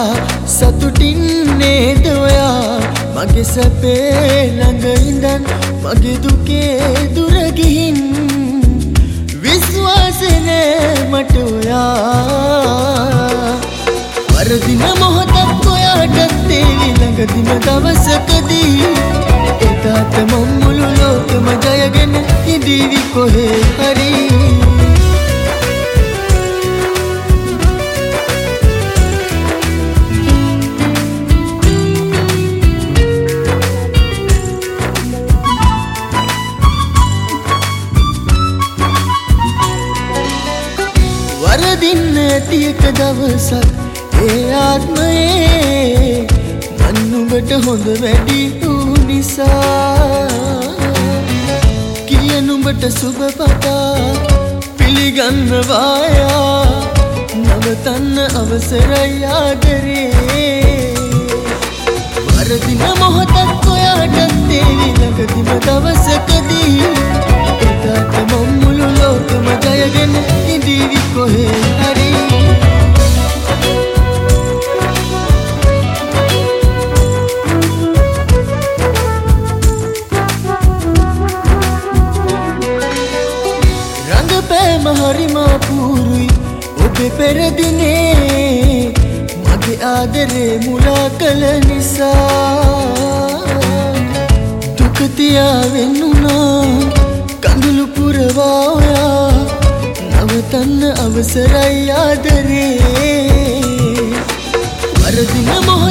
සතුටින් නේද ඔයා මගේ සැපේ ළඟ ඉඳන් මගේ දුකේ දුර ගිහින් විශ්වාසේ නෑ මට ඔයා වරදින මොහොතක් ඔයාටත් තේවි ළඟදිම දවසකදී එදාට මම මුළු ලෝකෙම ජයගෙන ඉඳීවි කොහේ හරි වරදින්න ඇති එක දවසක් ඒ ආත්මයේ මන් නුඹට හොඳ වැඩි වූ නිසා කිය නුඹට සුබ පතා පිළිගන්නවායා නවතන්න අවසරයි ආදරේ වරදින මොහොතක් ඔයාටත් තේවි ළඟදිම දවසකදී එදාට මම මුළු ලෝකෙම ජයගෙන ඉඳීවි කොහේ හරි රංගපෑම හරිම අපූරුයි ඔබේ පෙරදිනේ මගේ ආදරේ මුලා කළ නිසා දුක තියාවෙන් උනා කඳුළු පුරවා ඔයා නවතන්න අවසරයි ආදරේ වරදින